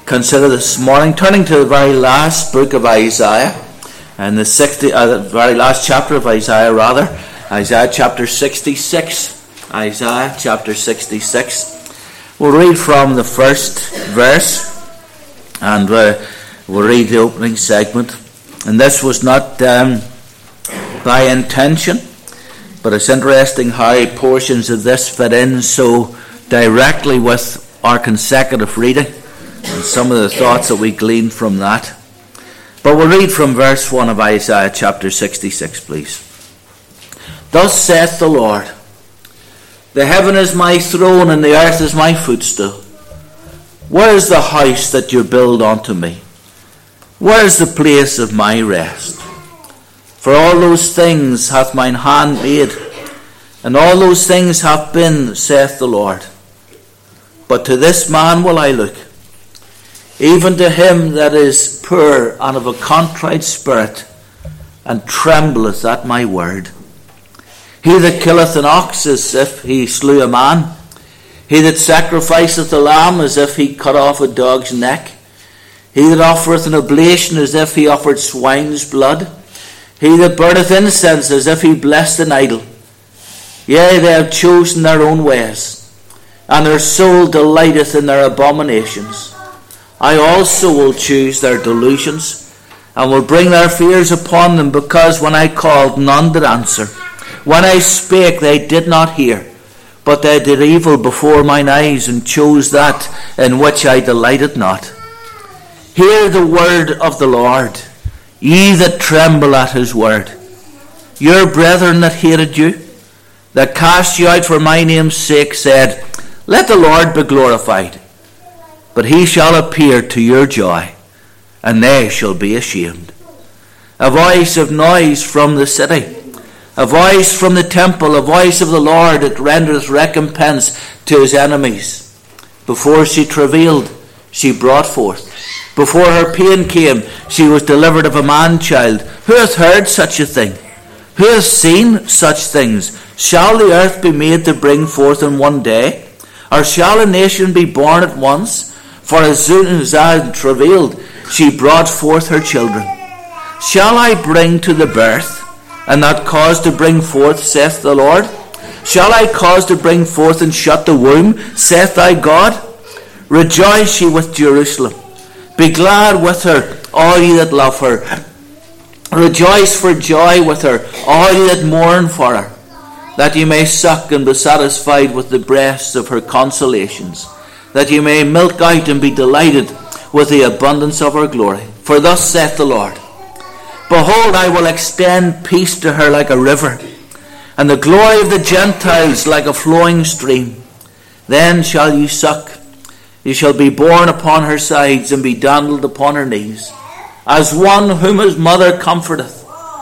consider this morning, turning to the very last book of Isaiah, and the very last chapter of Isaiah, Isaiah chapter 66. Isaiah chapter 66. We'll read from the first verse, and we'll read the opening segment. And this was not by intention, but it's interesting how portions of this fit in so directly with our consecutive reading and some of the thoughts that we gleaned from that. But we'll read from verse 1 of Isaiah chapter 66, please. Thus saith the Lord, the heaven is my throne and the earth is my footstool. Where is the house that you build unto me? Where is the place of my rest? For all those things hath mine hand made, and all those things have been, saith the Lord. But to this man will I look, even to him that is poor and of a contrite spirit, and trembleth at my word. He that killeth an ox as if he slew a man, he that sacrificeth a lamb as if he cut off a dog's neck, he that offereth an oblation as if he offered swine's blood, he that burneth incense as if he blessed an idol. Yea, they have chosen their own ways, and their soul delighteth in their abominations. I also will choose their delusions, and will bring their fears upon them, because when I called, none did answer. When I spake, they did not hear, but they did evil before mine eyes, and chose that in which I delighted not. Hear the word of the Lord, ye that tremble at his word. Your brethren that hated you, that cast you out for my name's sake, said, let the Lord be glorified. But he shall appear to your joy, and they shall be ashamed. A voice of noise from the city, a voice from the temple, a voice of the Lord that rendereth recompense to his enemies. Before she travailed, she brought forth. Before her pain came, she was delivered of a man-child. Who hath heard such a thing? Who hath seen such things? Shall the earth be made to bring forth in one day? Or shall a nation be born at once? For as soon as I had travailed, she brought forth her children. Shall I bring to the birth, and not cause to bring forth, saith the Lord? Shall I cause to bring forth and shut the womb, saith thy God? Rejoice ye with Jerusalem. Be glad with her, all ye that love her. Rejoice for joy with her, all ye that mourn for her, that ye may suck and be satisfied with the breasts of her consolations, that ye may milk out and be delighted with the abundance of her glory. For thus saith the Lord, behold, I will extend peace to her like a river, and the glory of the Gentiles like a flowing stream. Then shall ye suck, ye shall be borne upon her sides, and be dandled upon her knees. As one whom his mother comforteth,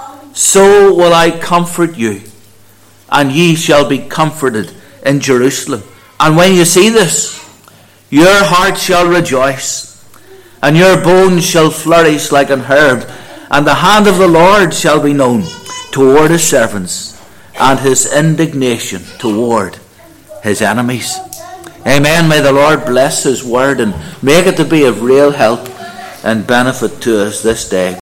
so will I comfort you, and ye shall be comforted in Jerusalem. And when you see this, your heart shall rejoice, and your bones shall flourish like an herb, and the hand of the Lord shall be known toward his servants, and his indignation toward his enemies. Amen. May the Lord bless his word and make it to be of real help and benefit to us this day.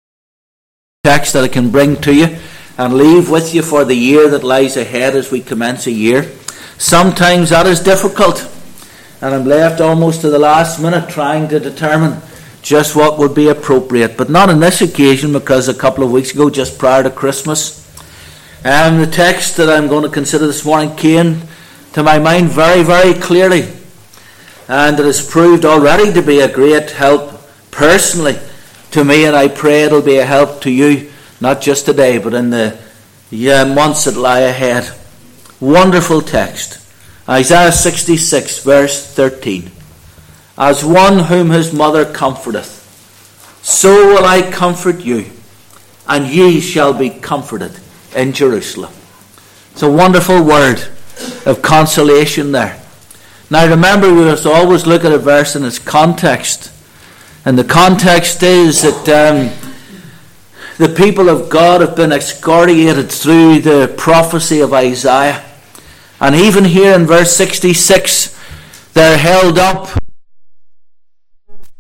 Text that I can bring to you and leave with you for the year that lies ahead as we commence a year. Sometimes that is difficult, and I'm left almost to the last minute trying to determine just what would be appropriate, but not on this occasion, because a couple of weeks ago, just prior to Christmas, the text that I'm going to consider this morning came to my mind very, very clearly, and it has proved already to be a great help personally to me, and I pray it'll be a help to you, not just today, but in the months that lie ahead. Wonderful text. Isaiah 66, verse 13. As one whom his mother comforteth, so will I comfort you, and ye shall be comforted in Jerusalem. It's a wonderful word of consolation there. Now remember, we must always look at a verse in its context. And the context is that the people of God have been excoriated through the prophecy of Isaiah. And even here in verse 66, they're held up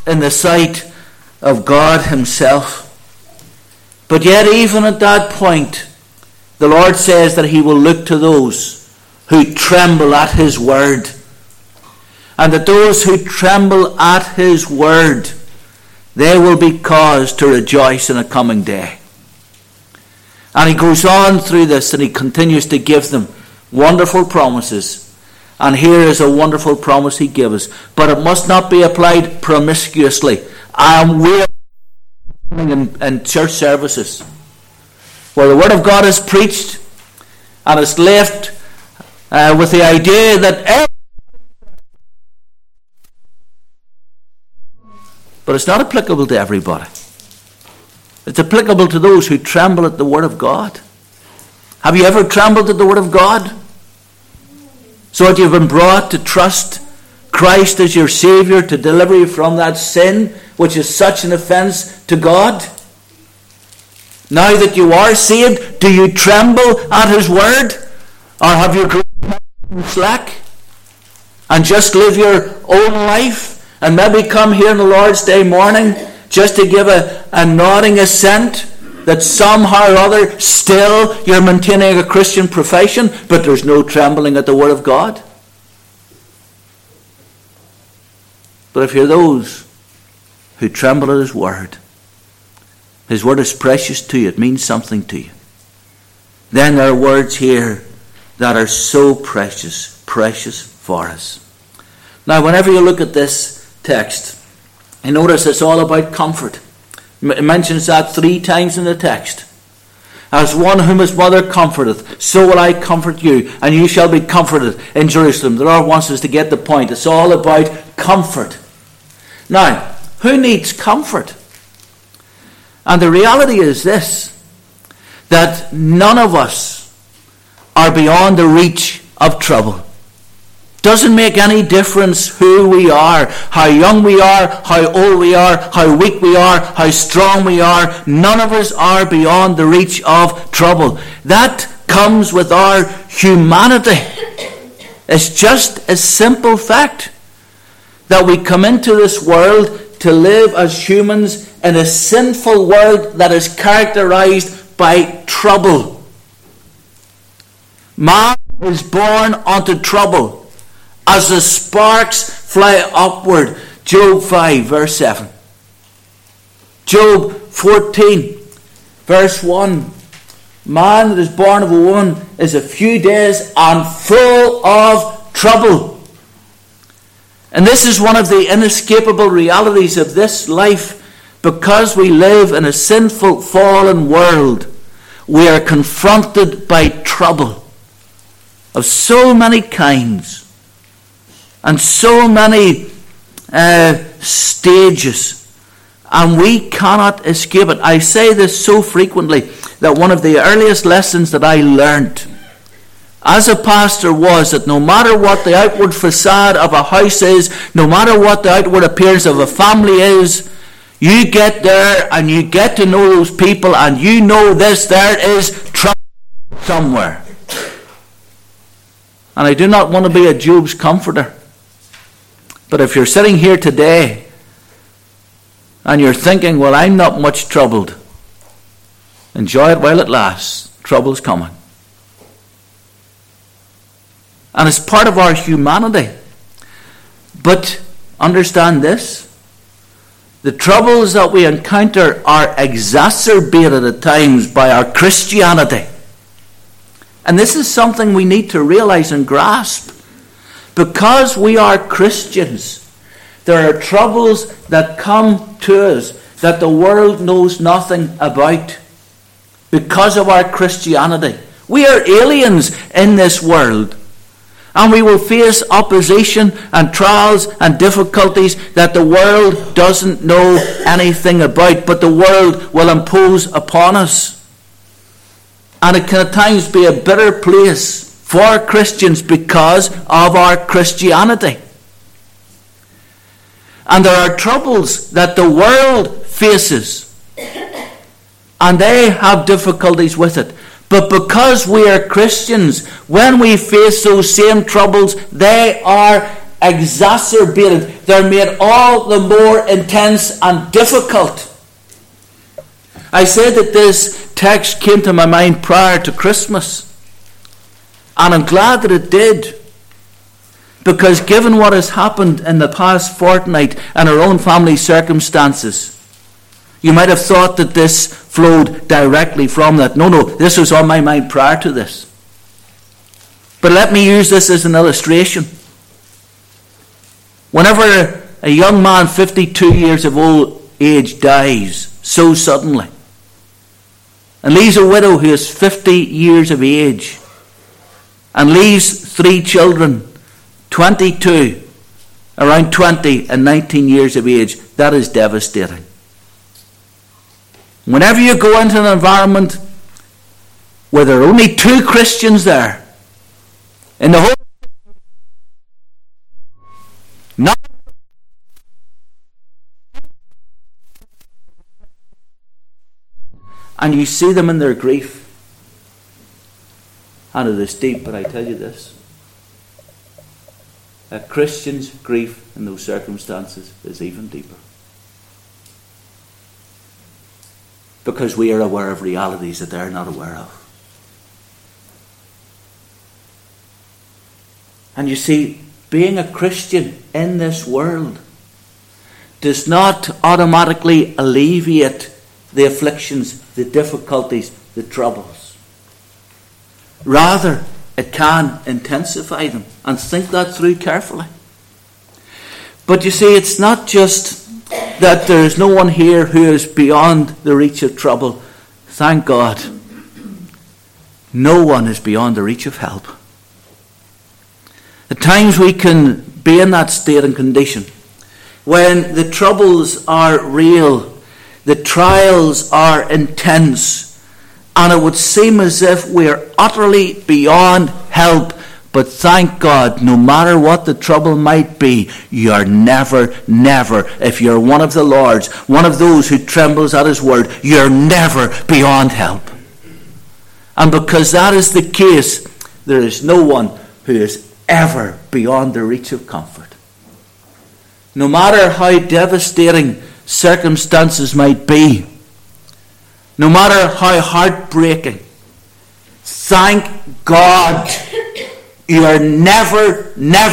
in the sight of God himself. But yet even at that point, the Lord says that he will look to those who tremble at his word. And that those who tremble at his word, they will be caused to rejoice in a coming day. And he goes on through this and he continues to give them wonderful promises. And here is a wonderful promise he gives. But it must not be applied promiscuously. I am weary in church services where the word of God is preached and it's left with the idea that but it's not applicable to everybody. It's applicable to those who tremble at the word of God. Have you ever trembled at the word of God? So that you've been brought to trust Christ as your Savior to deliver you from that sin which is such an offense to God? Now that you are saved, do you tremble at his word? Or have you grown slack and just live your own life and maybe come here on the Lord's Day morning just to give a nodding assent that somehow or other still you're maintaining a Christian profession, but there's no trembling at the word of God? But if you're those who tremble at his word is precious to you, it means something to you, then there are words here that are so precious for us. Now, whenever you look at this text, you notice it's all about comfort. It mentions that 3 times in the text. As one whom his mother comforteth, so will I comfort you, and you shall be comforted in Jerusalem. The Lord wants us to get the point. It's all about comfort. Now, who needs comfort? And the reality is this, that none of us are beyond the reach of trouble. Doesn't make any difference who we are, how young we are, how old we are, how weak we are, how strong we are. None of us are beyond the reach of trouble. That comes with our humanity. It's just a simple fact that we come into this world to live as humans in a sinful world that is characterized by trouble. Man is born unto trouble. As the sparks fly upward. Job 5 verse 7. Job 14 verse 1. Man that is born of a woman is a few days and full of trouble. And this is one of the inescapable realities of this life. Because we live in a sinful, fallen world, we are confronted by trouble of so many kinds. And so many stages. And we cannot escape it. I say this so frequently that one of the earliest lessons that I learned as a pastor was that no matter what the outward facade of a house is, no matter what the outward appearance of a family is, you get there and you get to know those people and you know this, there is trouble somewhere. And I do not want to be a Job's comforter. But if you're sitting here today and you're thinking, well, I'm not much troubled, enjoy it while it lasts. Trouble's coming. And it's part of our humanity. But understand this. The troubles that we encounter are exacerbated at times by our Christianity. And this is something we need to realize and grasp. Because we are Christians, there are troubles that come to us that the world knows nothing about. Because of our Christianity. We are aliens in this world. And we will face opposition and trials and difficulties that the world doesn't know anything about. But the world will impose upon us. And it can at times be a bitter place for Christians because of our Christianity. And there are troubles that the world faces. And they have difficulties with it. But because we are Christians, when we face those same troubles, they are exacerbated. They're made all the more intense and difficult. I said that this text came to my mind prior to Christmas. And I'm glad that it did. Because given what has happened in the past fortnight and our own family circumstances, you might have thought that this flowed directly from that. No, this was on my mind prior to this. But let me use this as an illustration. Whenever a young man 52 years of old age dies so suddenly and leaves a widow who is 50 years of age and leaves 3 children, 22, around 20 and 19 years of age, that is devastating. Whenever you go into an environment where there are only 2 Christians there, in the whole, not, and you see them in their grief, and it is deep, but I tell you this, a Christian's grief in those circumstances is even deeper. Because we are aware of realities that they're not aware of. And you see, being a Christian in this world does not automatically alleviate the afflictions, the difficulties, the troubles. Rather, it can intensify them. And think that through carefully. But you see, it's not just that there is no one here who is beyond the reach of trouble. Thank God. No one is beyond the reach of help. At times we can be in that state and condition when the troubles are real, the trials are intense, and it would seem as if we are utterly beyond help. But thank God, no matter what the trouble might be, you are never, if you're one of the Lord's, one of those who trembles at his word, you're never beyond help. And because that is the case, there is no one who is ever beyond the reach of comfort. No matter how devastating circumstances might be, no matter how heartbreaking, thank God you are never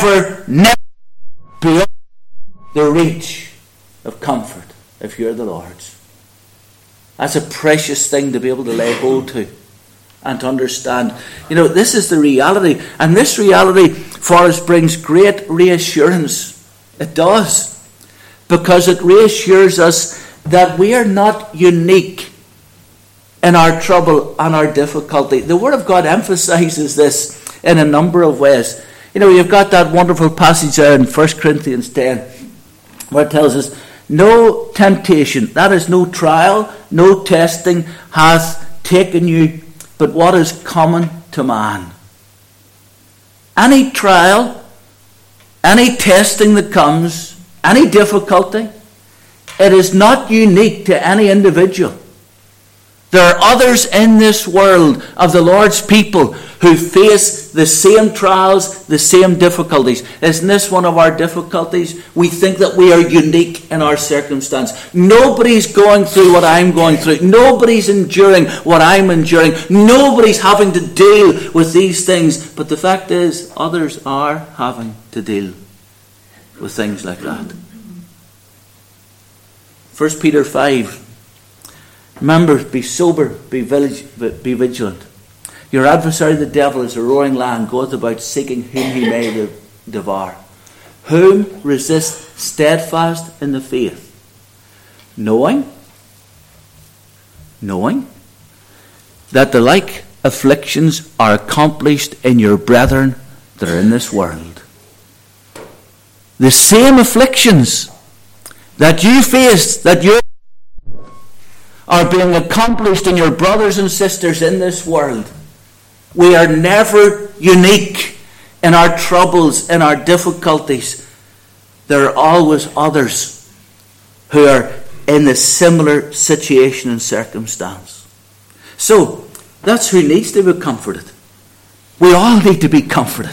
beyond the reach of comfort if you're the Lord's. That's a precious thing to be able to lay hold to and to understand. You know, this is the reality. And this reality for us brings great reassurance. It does. Because it reassures us that we are not unique in our trouble and our difficulty. The Word of God emphasizes this in a number of ways. You know, you've got that wonderful passage there in 1 Corinthians 10 where it tells us, no temptation, that is no trial, no testing hath taken you, but what is common to man. Any trial, any testing that comes, any difficulty, it is not unique to any individual. There are others in this world of the Lord's people who face the same trials, the same difficulties. Isn't this one of our difficulties? We think that we are unique in our circumstance. Nobody's going through what I'm going through. Nobody's enduring what I'm enduring. Nobody's having to deal with these things. But the fact is, others are having to deal with things like that. 1 Peter 5. Remember, be sober, be vigilant. Your adversary the devil is a roaring lion, goeth about seeking whom he may devour. Whom resist steadfast in the faith, knowing that the like afflictions are accomplished in your brethren that are in this world. The same afflictions that you face, that you are being accomplished in your brothers and sisters in this world. We are never unique in our troubles, in our difficulties. There are always others who are in a similar situation and circumstance. So, that's who needs to be comforted. We all need to be comforted.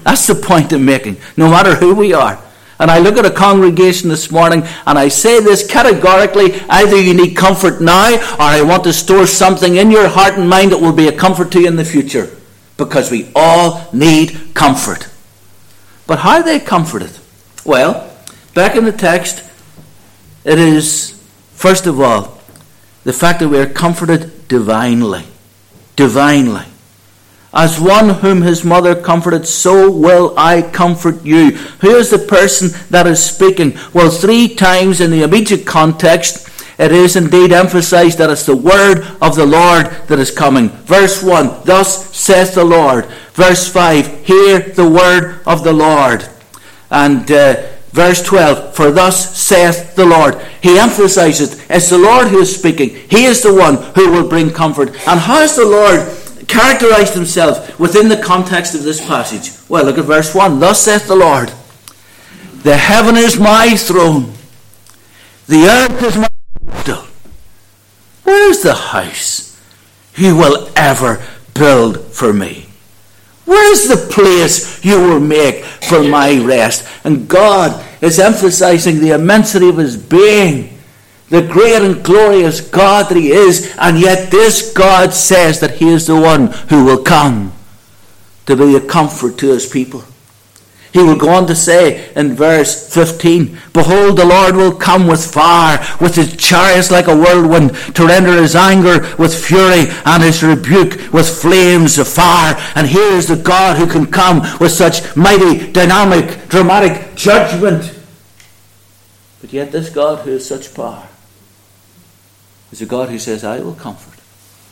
That's the point I'm making, no matter who we are. And I look at a congregation this morning and I say this categorically: either you need comfort now, or I want to store something in your heart and mind that will be a comfort to you in the future. Because we all need comfort. But how are they comforted? Well, back in the text, it is, first of all, the fact that we are comforted divinely. Divinely. As one whom his mother comforted, so will I comfort you. Who is the person that is speaking? Well, 3 times in the immediate context, it is indeed emphasized that it's the word of the Lord that is coming. Verse 1, thus saith the Lord. Verse 5, hear the word of the Lord. And verse 12, for thus saith the Lord. He emphasizes it's the Lord who is speaking. He is the one who will bring comfort. And how has the Lord characterized himself within the context of this passage? Well, look at verse 1. Thus saith the Lord, the heaven is my throne, the earth is my footstool. Where is the house you will ever build for me? Where is the place you will make for my rest? And God is emphasizing the immensity of his being, the great and glorious God that he is, and yet this God says that he is the one who will come to be a comfort to his people. He will go on to say in verse 15, behold, the Lord will come with fire, with his chariots like a whirlwind, to render his anger with fury and his rebuke with flames of fire. And here is the God who can come with such mighty, dynamic, dramatic judgment. But yet this God who has such power is a God who says, I will comfort.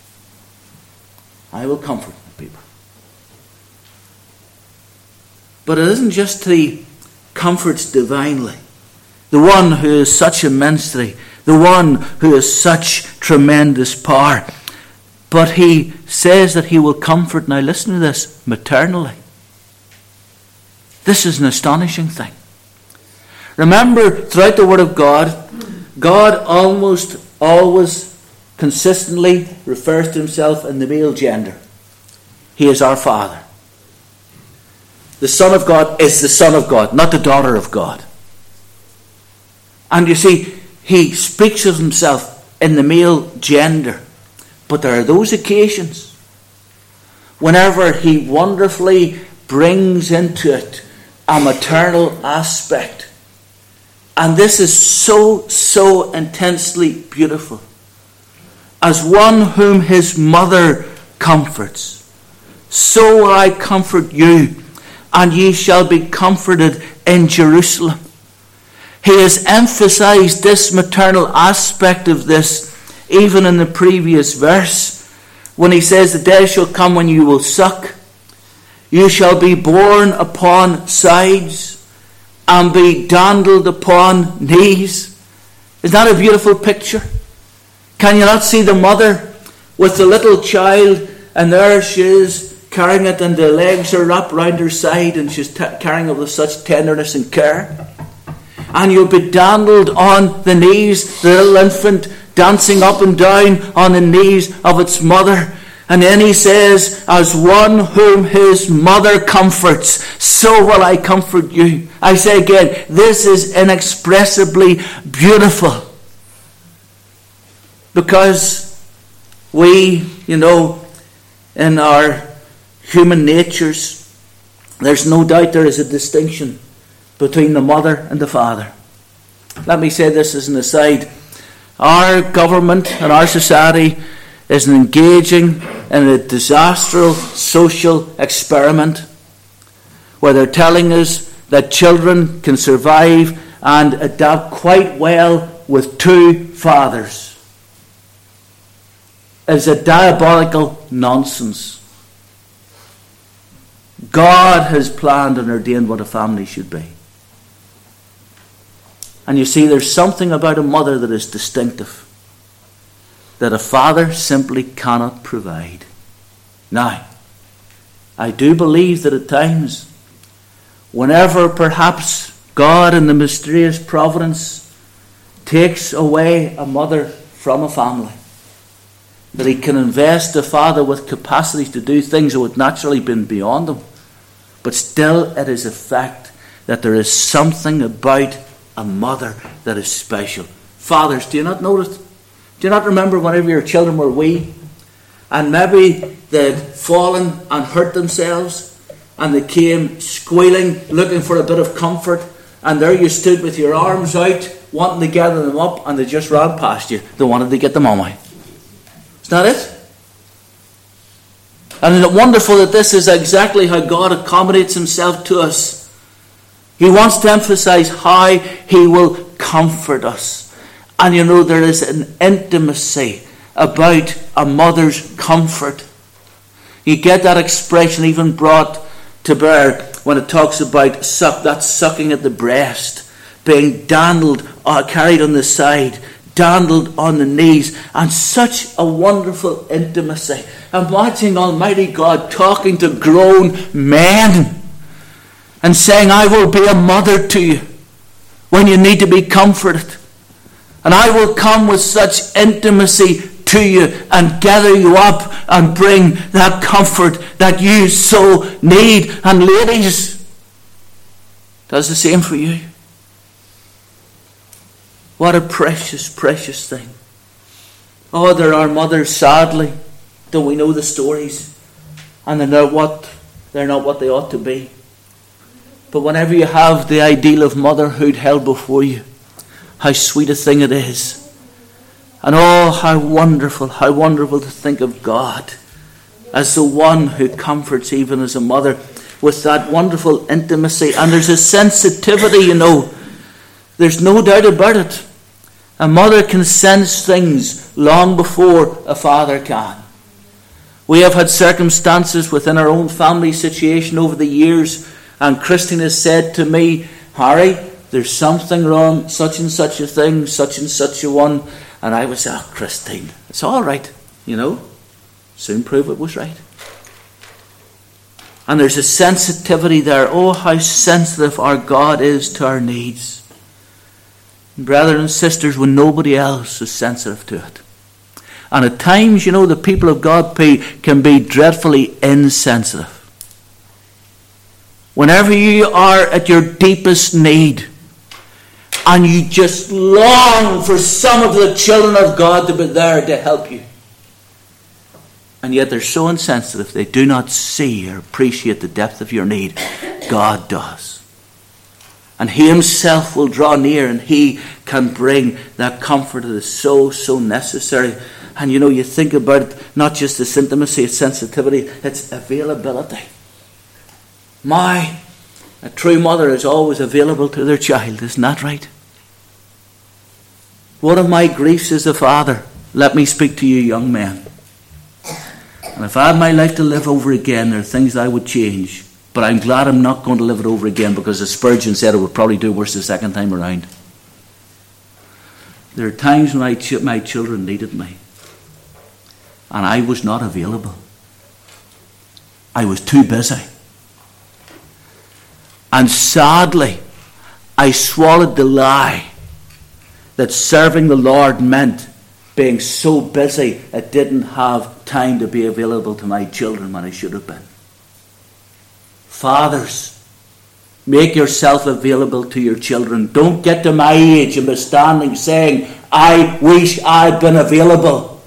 I will comfort my people. But it isn't just he comforts divinely. The one who is such immensity. The one who is such tremendous power. But he says that he will comfort, now listen to this, maternally. This is an astonishing thing. Remember, throughout the Word of God, God almost always consistently refers to himself in the male gender. He is our Father. The Son of God is the Son of God, not the daughter of God. And you see, he speaks of himself in the male gender. But there are those occasions whenever he wonderfully brings into it a maternal aspect. And this is so intensely beautiful. As one whom his mother comforts, so will I comfort you, and ye shall be comforted in Jerusalem. He has emphasized this maternal aspect of this even in the previous verse, when he says, the day shall come when you will suck, you shall be borne upon sides and be dandled upon knees. Is that a beautiful picture? Can you not see the mother with the little child, and there she is carrying it, and the legs are wrapped round her side, and she's carrying it with such tenderness and care? And you'll be dandled on the knees, the little infant dancing up and down on the knees of its mother. And then he says, as one whom his mother comforts, so will I comfort you. I say again, this is inexpressibly beautiful. Because we, in our human natures, there's no doubt there is a distinction between the mother and the father. Let me say this as an aside. Our government and our society is engaging in a disastrous social experiment where they're telling us that children can survive and adapt quite well with two fathers. It's a diabolical nonsense. God has planned and ordained what a family should be. And you see, there's something about a mother that is distinctive, that a father simply cannot provide. Now, I do believe that at times, whenever perhaps God in the mysterious providence takes away a mother from a family, that he can invest the father with capacity to do things that would naturally been beyond them. But still it is a fact that there is something about a mother that is special. Fathers, do you not notice? Do you not remember whenever your children were wee? And maybe they'd fallen and hurt themselves, and they came squealing, looking for a bit of comfort, and there you stood with your arms out, wanting to gather them up, and they just ran past you. They wanted to get them on. Isn't that it? And isn't it wonderful that this is exactly how God accommodates himself to us? He wants to emphasize how he will comfort us. And you know, there is an intimacy about a mother's comfort. You get that expression even brought to bear when it talks about that sucking at the breast, being dandled, carried on the side, dandled on the knees, and such a wonderful intimacy. Imagine Almighty God talking to grown men and saying, I will be a mother to you when you need to be comforted. And I will come with such intimacy to you and gather you up and bring that comfort that you so need. And ladies, does the same for you. What a precious, precious thing. Oh, there are mothers, sadly, don't we know the stories? And they're not what they ought to be. But whenever you have the ideal of motherhood held before you, how sweet a thing it is. And oh, how wonderful to think of God as the one who comforts even as a mother with that wonderful intimacy. And there's a sensitivity, you know. There's no doubt about it. A mother can sense things long before a father can. We have had circumstances within our own family situation over the years, and Christine has said to me, Harry, there's something wrong, such and such a thing, such and such a one. And I would say, Christine, it's all right, you know. Soon prove it was right. And there's a sensitivity there. Oh, how sensitive our God is to our needs. Brothers and sisters, when nobody else is sensitive to it. And at times, you know, the people of God can be dreadfully insensitive. Whenever you are at your deepest need, and you just long for some of the children of God to be there to help you. And yet they're so insensitive, they do not see or appreciate the depth of your need. God does. And he himself will draw near, and he can bring that comfort that is so, so necessary. And you know, you think about it, not just this intimacy, it's sensitivity, it's availability. A true mother is always available to their child, isn't that right? One of my griefs as a father, let me speak to you young men. And if I had my life to live over again, there are things I would change. But I'm glad I'm not going to live it over again, because as Spurgeon said, it would probably do worse the second time around. There are times when my children needed me, and I was not available. I was too busy. And sadly, I swallowed the lie that serving the Lord meant being so busy I didn't have time to be available to my children when I should have been. Fathers, make yourself available to your children. Don't get to my age and be standing saying, I wish I'd been available.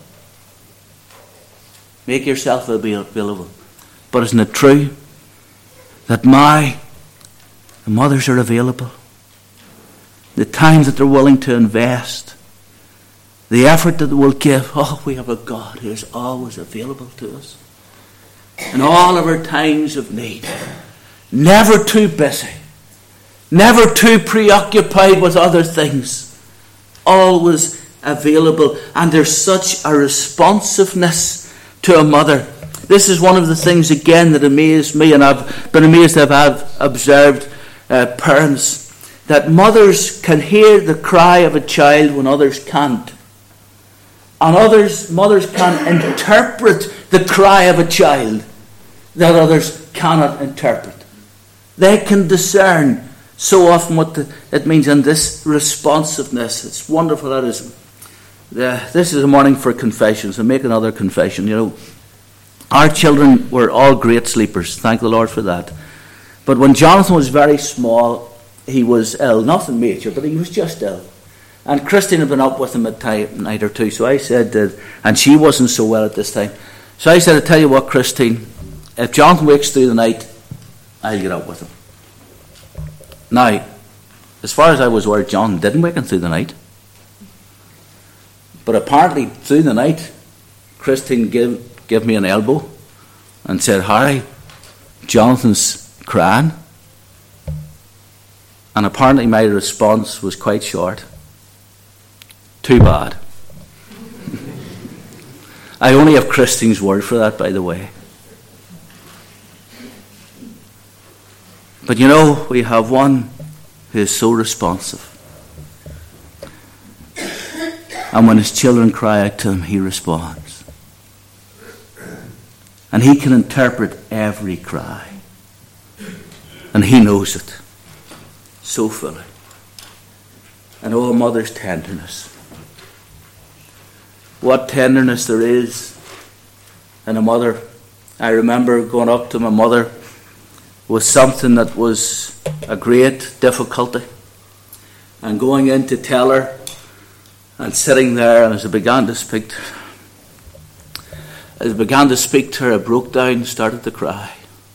Make yourself available. But isn't it true that the mothers are available? The time that they're willing to invest, the effort that they will give. Oh, we have a God who is always available to us in all of our times of need. Never too busy, never too preoccupied with other things, always available. And there's such a responsiveness to a mother. This is one of the things again that amazed me, and I've been amazed that I've observed parents, that mothers can hear the cry of a child when others can't. And mothers can interpret the cry of a child that others cannot interpret. They can discern so often what it means, and this responsiveness. It's wonderful, that is. This is a morning for confessions. I make another confession. You know, our children were all great sleepers. Thank the Lord for that. But when Jonathan was very small, he was ill. Nothing major, but he was just ill. And Christine had been up with him at night or two. So I said, and she wasn't so well at this time. So I said, I tell you what, Christine, if Jonathan wakes through the night, I'll get up with him. Now, as far as I was aware, John didn't wake him through the night. But apparently, through the night, Christine gave me an elbow and said, Harry, Jonathan's crying. And apparently my response was quite short. Too bad. I only have Christine's word for that, by the way. But you know, we have one who is so responsive. And when his children cry out to him, he responds. And he can interpret every cry. And he knows it so fully. And oh, a mother's tenderness. What tenderness there is in a mother. I remember going up to my mother with something that was a great difficulty, and going in to tell her, and sitting there, and as I began to speak to her, I broke down, started to cry.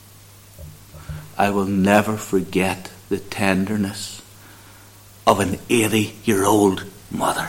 I will never forget the tenderness of an 80-year-old mother.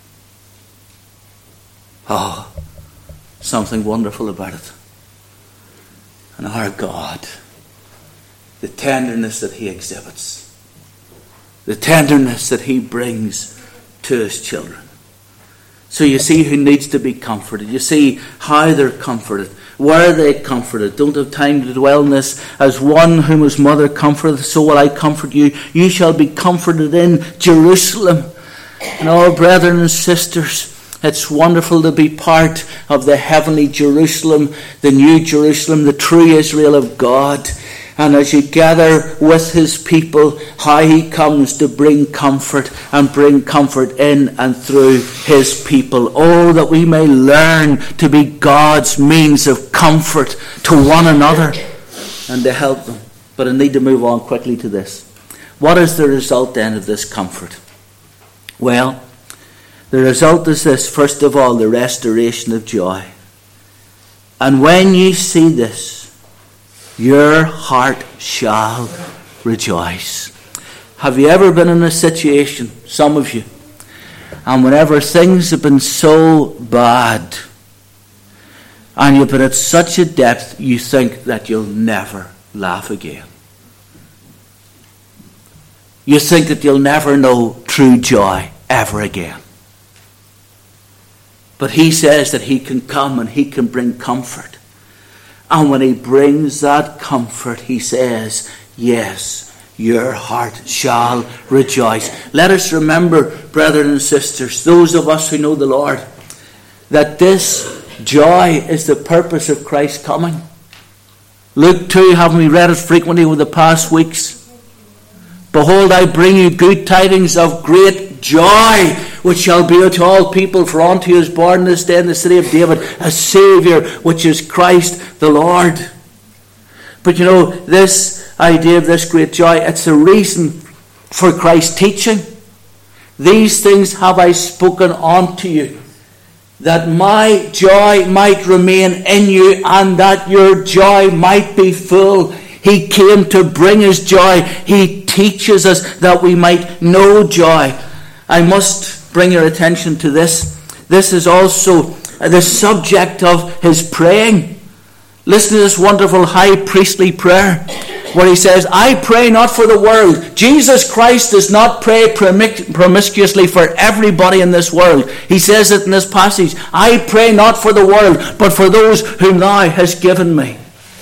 Oh, something wonderful about it. And our God, the tenderness that he exhibits, the tenderness that he brings to his children. So you see who needs to be comforted. You see how they're comforted. Where are they comforted? Don't have time to dwell on this. As one whom his mother comforteth, so will I comfort you. You shall be comforted in Jerusalem. And all brethren and sisters, it's wonderful to be part of the heavenly Jerusalem, the new Jerusalem, the true Israel of God. And as you gather with his people, how he comes to bring comfort and bring comfort in and through his people. Oh, that we may learn to be God's means of comfort to one another and to help them. But I need to move on quickly to this. What is the result then of this comfort? Well, the result is this. First of all, the restoration of joy. And when you see this, your heart shall rejoice. Have you ever been in a situation, some of you, and whenever things have been so bad, and you've been at such a depth, you think that you'll never laugh again? You think that you'll never know true joy ever again. But he says that he can come and he can bring comfort. And when he brings that comfort, he says, yes, your heart shall rejoice. Let us remember, brethren and sisters, those of us who know the Lord, that this joy is the purpose of Christ's coming. Luke 2, haven't we read it frequently over the past weeks? Behold, I bring you good tidings of great joy, which shall be to all people, for unto you is born this day in the city of David a Saviour, which is Christ the Lord. But you know, this idea of this great joy, it's the reason for Christ's teaching. These things have I spoken unto you, that my joy might remain in you, and that your joy might be full. He came to bring us joy. He teaches us that we might know joy. I must bring your attention to this. This is also the subject of his praying. Listen to this wonderful high priestly prayer, where he says, I pray not for the world. Jesus Christ does not pray promiscuously for everybody in this world. He says it in this passage. I pray not for the world, but for those whom thou hast given me.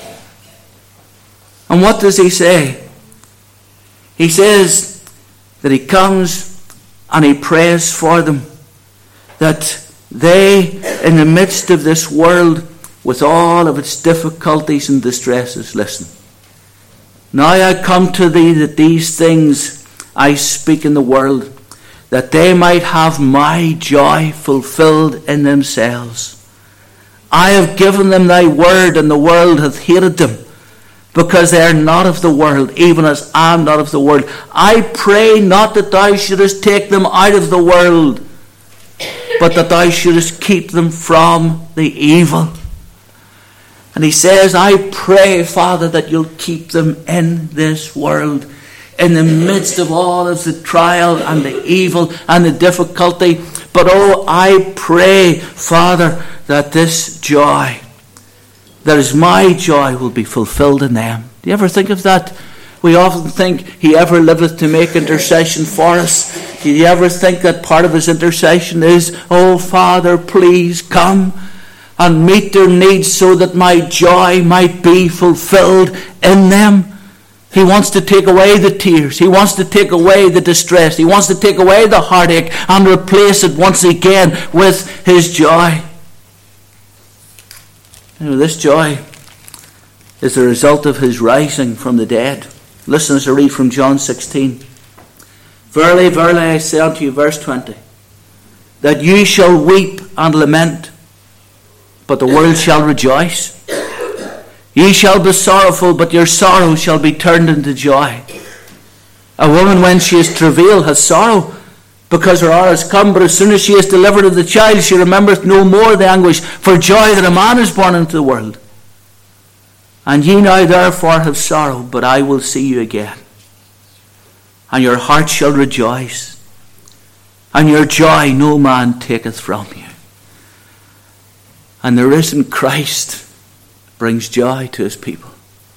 And what does he say? He says that he comes and he prays for them, that they, in the midst of this world, with all of its difficulties and distresses, listen. Now I come to thee, that these things I speak in the world, that they might have my joy fulfilled in themselves. I have given them thy word, and the world hath hated them, because they are not of the world, even as I am not of the world. I pray not that thou shouldest take them out of the world, but that thou shouldest keep them from the evil. And he says, I pray, Father, that you'll keep them in this world, in the midst of all of the trial and the evil and the difficulty. But oh, I pray, Father, that this joy, that is my joy, will be fulfilled in them. Do you ever think of that? We often think he ever liveth to make intercession for us. Do you ever think that part of his intercession is, oh Father, please come and meet their needs so that my joy might be fulfilled in them? He wants to take away the tears. He wants to take away the distress. He wants to take away the heartache and replace it once again with his joy. You know, this joy is the result of his rising from the dead. Listen as I read from John 16. Verily, verily, I say unto you, verse 20, that you shall weep and lament, but the world shall rejoice. Ye shall be sorrowful, but your sorrow shall be turned into joy. A woman, when she is travailed, has sorrow, because her hour has come, but as soon as she is delivered of the child, she remembereth no more the anguish for joy that a man is born into the world. And ye now therefore have sorrow, but I will see you again. And your heart shall rejoice, and your joy no man taketh from you. And the risen Christ brings joy to his people.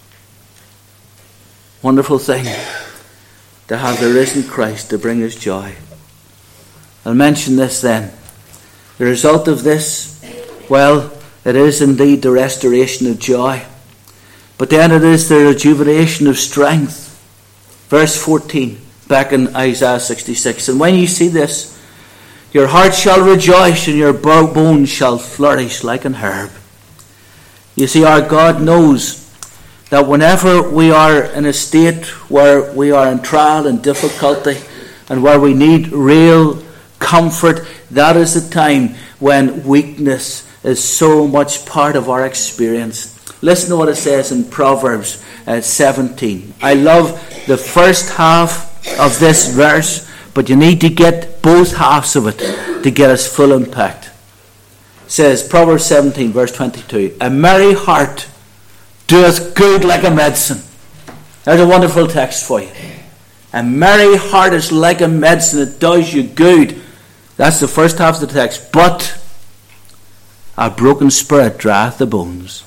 Wonderful thing to have the risen Christ to bring us joy. I'll mention this then. The result of this, well, it is indeed the restoration of joy. But then it is the rejuvenation of strength. Verse 14, back in Isaiah 66. And when you see this, your heart shall rejoice and your bones shall flourish like an herb. You see, our God knows that whenever we are in a state where we are in trial and difficulty and where we need real comfort, that is the time when weakness is so much part of our experience. Listen to what it says in Proverbs 17. I love the first half of this verse, but you need to get both halves of it to get its full impact. It says, Proverbs 17, verse 22, a merry heart doeth good like a medicine. There's a wonderful text for you. A merry heart is like a medicine. It does you good. That's the first half of the text. But a broken spirit drieth the bones.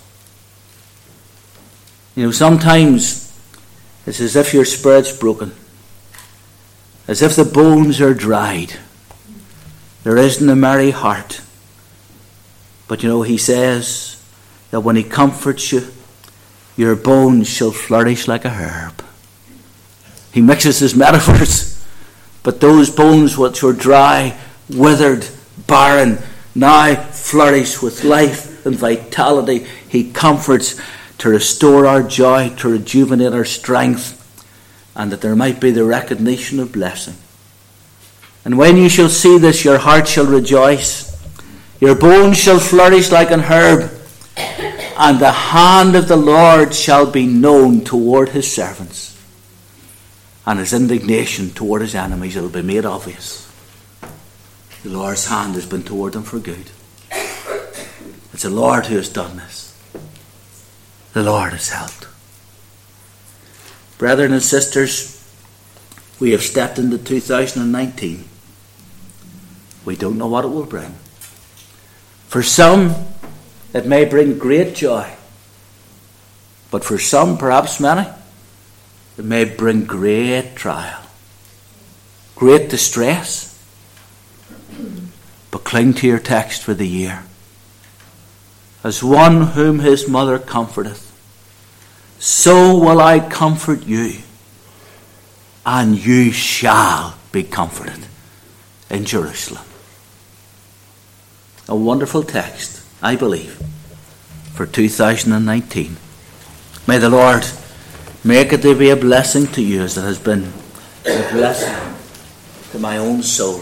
You know, sometimes it's as if your spirit's broken. As if the bones are dried. There isn't a merry heart. But you know, he says that when he comforts you, your bones shall flourish like a herb. He mixes his metaphors. But those bones which were dry, withered, barren, now flourish with life and vitality. He comforts to restore our joy, to rejuvenate our strength, and that there might be the recognition of blessing. And when you shall see this, your heart shall rejoice. Your bones shall flourish like an herb, and the hand of the Lord shall be known toward his servants, and his indignation toward his enemies will be made obvious. The Lord's hand has been toward them for good. It's the Lord who has done this. The Lord has helped. Brethren and sisters, we have stepped into 2019. We don't know what it will bring. For some, it may bring great joy. But for some, perhaps many, it may bring great trial, great distress. But cling to your text for the year. As one whom his mother comforteth, so will I comfort you, and you shall be comforted in Jerusalem. A wonderful text, I believe, for 2019. May the Lord make it to be a blessing to you as it has been a blessing to my own soul.